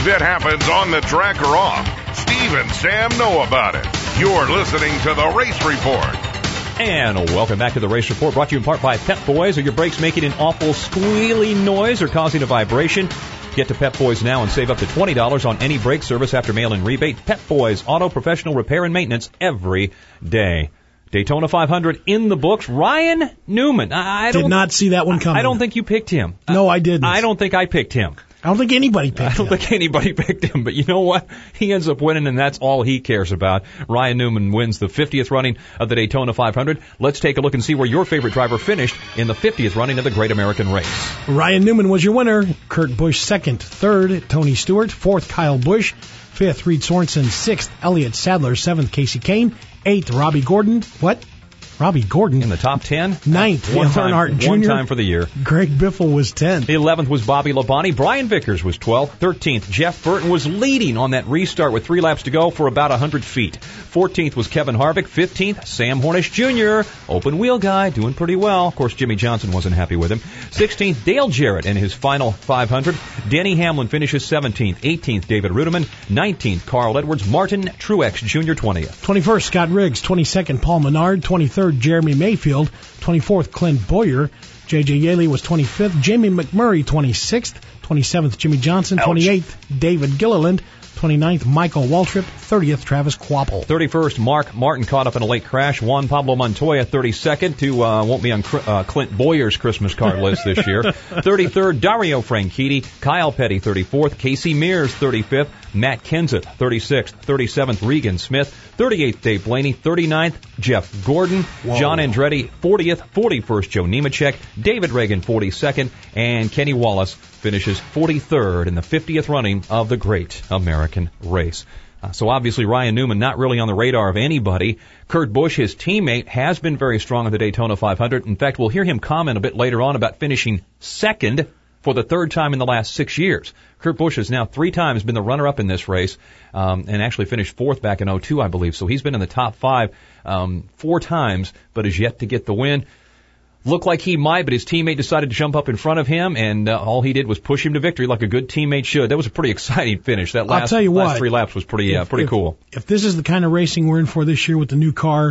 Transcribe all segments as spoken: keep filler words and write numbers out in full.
that happens on the track or off, Steve and Sam know about it. You're listening to the Race Report. And welcome back to the Race Report, brought to you in part by Pep Boys. Are your brakes making an awful squealy noise or causing a vibration? Get to Pep Boys now and save up to twenty dollars on any brake service after mail-in rebate. Pep Boys, auto professional repair and maintenance every day. Daytona five hundred in the books. Ryan Newman. I, I did not see that one coming. I don't think you picked him. No, I didn't. I don't think I picked him. I don't think anybody picked him. I don't him. think anybody picked him, but you know what? He ends up winning, and that's all he cares about. Ryan Newman wins the fiftieth running of the Daytona five hundred. Let's take a look and see where your favorite driver finished in the fiftieth running of the Great American Race. Ryan Newman was your winner. Kurt Busch second. Third, Tony Stewart. Fourth, Kyle Busch. Fifth, Reed Sorensen. Sixth, Elliott Sadler. Seventh, Casey Kane. Eighth, Robbie Gordon. What? Robbie Gordon. In the top ten? Ninth, one Dale time, Earnhardt Junior One time for the year. Greg Biffle was tenth. eleventh was Bobby Labonte. Brian Vickers was twelfth. thirteenth, Jeff Burton was leading on that restart with three laps to go for about one hundred feet. fourteenth was Kevin Harvick. fifteenth, Sam Hornish Junior Open wheel guy, doing pretty well. Of course, Jimmy Johnson wasn't happy with him. sixteenth, Dale Jarrett in his final five hundred. Denny Hamlin finishes seventeenth. eighteenth, David Ruderman. nineteenth, Carl Edwards. Martin Truex Junior twentieth. twenty-first, Scott Riggs. twenty-second, Paul Menard. twenty-third, Jeremy Mayfield. twenty-fourth, Clint Boyer. J J. Yaley was twenty-fifth. Jamie McMurray, twenty-sixth. twenty-seventh, Jimmy Johnson. Ouch. twenty-eighth, David Gilliland. twenty-ninth, Michael Waltrip. thirtieth, Travis Kvapil. thirty-first, Mark Martin caught up in a late crash. Juan Pablo Montoya, thirty-second, to uh, won't be on uh, Clint Boyer's Christmas card list this year. thirty-third, Dario Franchitti. Kyle Petty, thirty-fourth. Casey Mears, thirty-fifth. Matt Kenseth, thirty-sixth. thirty-seventh, Regan Smith. thirty-eighth, Dave Blaney. thirty-ninth, Jeff Gordon. Whoa. John Andretti, fortieth. forty-first, Joe Nemechek. David Reagan, forty-second. And Kenny Wallace finishes forty-third in the fiftieth running of the Great American Race. Uh, so obviously Ryan Newman not really on the radar of anybody. Kurt Busch, his teammate, has been very strong at the Daytona five hundred. In fact, we'll hear him comment a bit later on about finishing second for the third time in the last six years. Kurt Busch has now three times been the runner-up in this race, um, and actually finished fourth back in oh two, I believe. So he's been in the top five um, four times, but has yet to get the win. Looked like he might, but his teammate decided to jump up in front of him, and uh, all he did was push him to victory like a good teammate should. That was a pretty exciting finish. That last, I'll tell you last what, three laps was pretty uh, if, pretty if, cool. If this is the kind of racing we're in for this year with the new car,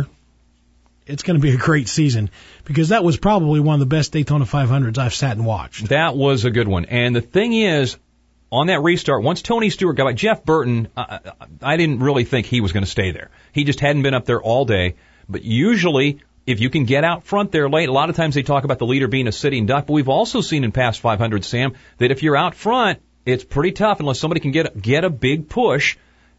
it's going to be a great season, because that was probably one of the best Daytona five hundreds I've sat and watched. That was a good one. And the thing is, on that restart, once Tony Stewart got back, Jeff Burton, uh, I didn't really think he was going to stay there. He just hadn't been up there all day. But usually, if you can get out front there late, a lot of times they talk about the leader being a sitting duck, but we've also seen in past five hundred, Sam, that if you're out front, it's pretty tough unless somebody can get get a big push.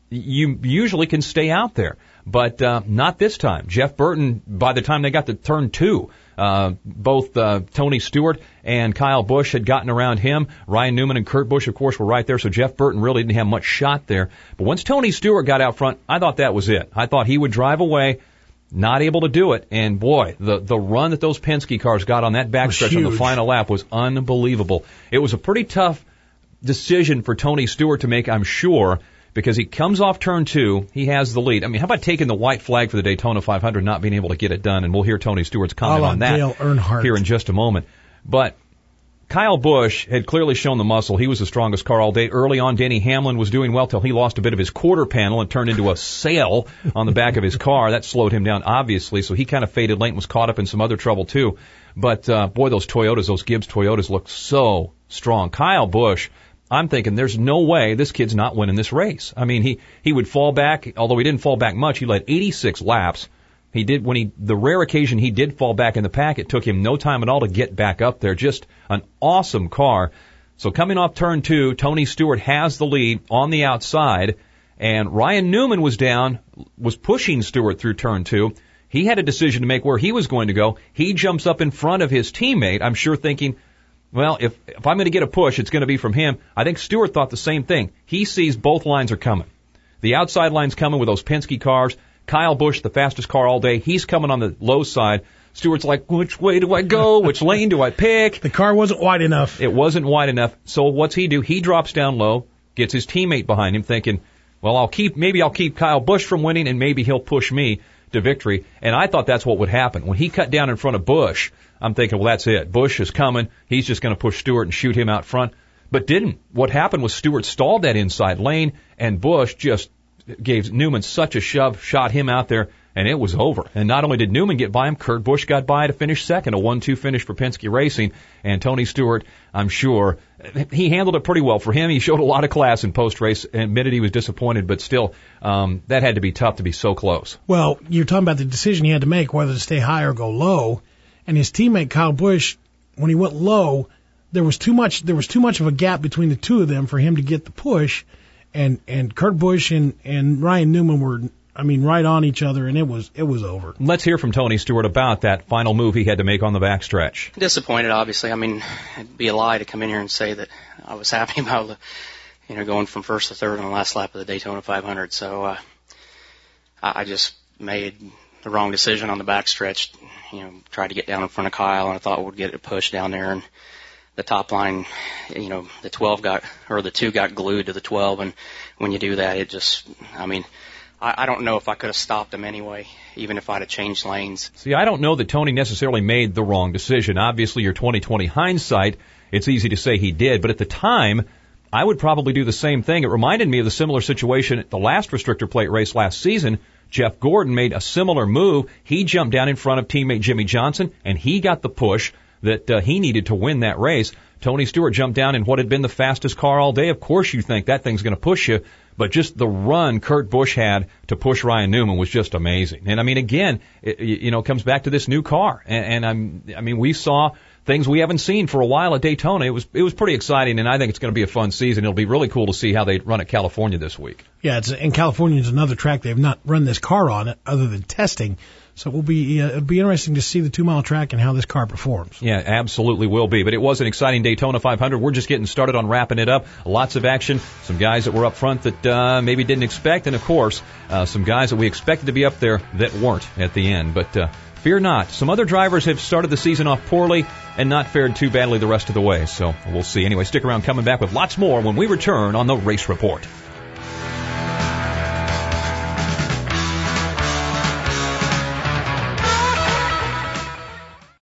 You usually can stay out there. But uh, not this time. Jeff Burton, by the time they got to turn two, uh, both uh, Tony Stewart and Kyle Busch had gotten around him. Ryan Newman and Kurt Busch, of course, were right there, so Jeff Burton really didn't have much shot there. But once Tony Stewart got out front, I thought that was it. I thought he would drive away, not able to do it. And, boy, the, the run that those Penske cars got on that backstretch on the final lap was unbelievable. It was a pretty tough decision for Tony Stewart to make, I'm sure, because he comes off turn two, he has the lead. I mean, how about taking the white flag for the Daytona five hundred, not being able to get it done? And we'll hear Tony Stewart's comment on that Dale Earnhardt here in just a moment. But Kyle Busch had clearly shown the muscle. He was the strongest car all day. Early on, Denny Hamlin was doing well till he lost a bit of his quarter panel and turned into a sail on the back of his car. That slowed him down, obviously, so he kind of faded late and was caught up in some other trouble, too. But, uh, boy, those Toyotas, those Gibbs Toyotas look so strong. Kyle Busch, I'm thinking there's no way this kid's not winning this race. I mean, he, he would fall back, although he didn't fall back much. He led eighty-six laps. He did, when he, the rare occasion he did fall back in the pack, it took him no time at all to get back up there. Just an awesome car. So coming off turn two, Tony Stewart has the lead on the outside, and Ryan Newman was down, was pushing Stewart through turn two. He had a decision to make where he was going to go. He jumps up in front of his teammate, I'm sure thinking, well, if, if I'm going to get a push, it's going to be from him. I think Stewart thought the same thing. He sees both lines are coming. The outside line's coming with those Penske cars. Kyle Busch, the fastest car all day, he's coming on the low side. Stewart's like, which way do I go? Which lane do I pick? The car wasn't wide enough. It wasn't wide enough. So what's he do? He drops down low, gets his teammate behind him, thinking, well, I'll keep, maybe I'll keep Kyle Busch from winning, and maybe he'll push me to victory. And I thought that's what would happen. When he cut down in front of Busch, I'm thinking, well, that's it. Busch is coming. He's just going to push Stewart and shoot him out front. but didn't. What happened was Stewart stalled that inside lane, and Busch just gave Newman such a shove, shot him out there, and it was over. And not only did Newman get by him, Kurt Busch got by to finish second, a one two finish for Penske Racing. And Tony Stewart, I'm sure, he handled it pretty well for him. He showed a lot of class in post-race and admitted he was disappointed, but still, um, that had to be tough to be so close. Well, you're talking about the decision he had to make, whether to stay high or go low. And his teammate, Kyle Busch, when he went low, there was too much, there was too much of a gap between the two of them for him to get the push. And, and Kurt Busch and, and Ryan Newman were, I mean, right on each other, and it was it was over. Let's hear from Tony Stewart about that final move he had to make on the backstretch. Disappointed, obviously. I mean, it'd be a lie to come in here and say that I was happy about the, you know, going from first to third on the last lap of the Daytona five hundred. So uh, I just made the wrong decision on the backstretch. You know, tried to get down in front of Kyle, and I thought we'd get it pushed down there, and the top line, you know, the twelve got, or the two got glued to the twelve, and when you do that, it just, I mean, I, I don't know if I could have stopped him anyway, even if I'd have changed lanes. See, I don't know that Tony necessarily made the wrong decision. Obviously, your twenty twenty hindsight, it's easy to say he did, but at the time, I would probably do the same thing. It reminded me of the similar situation at the last restrictor plate race last season. Jeff Gordon made a similar move. He jumped down in front of teammate Jimmy Johnson, and he got the push that uh, he needed to win that race. Tony Stewart jumped down in what had been the fastest car all day. Of course you think that thing's going to push you, but just the run Kurt Busch had to push Ryan Newman was just amazing. And I mean, again, it, you know, it comes back to this new car. And, and I'm, I mean, we saw things we haven't seen for a while at Daytona. It was, it was pretty exciting, and I think it's going to be a fun season. It'll be really cool to see how they run at California this week. Yeah, it's, and California is another track they've not run this car on it other than testing. So it will be, uh, it'll be interesting to see the two-mile track and how this car performs. Yeah, absolutely will be. But it was an exciting Daytona five hundred. We're just getting started on wrapping it up. Lots of action. Some guys that were up front that uh, maybe didn't expect. And, of course, uh, some guys that we expected to be up there that weren't at the end. But uh, fear not. Some other drivers have started the season off poorly and not fared too badly the rest of the way. So we'll see. Anyway, stick around, coming back with lots more when we return on the Race Report.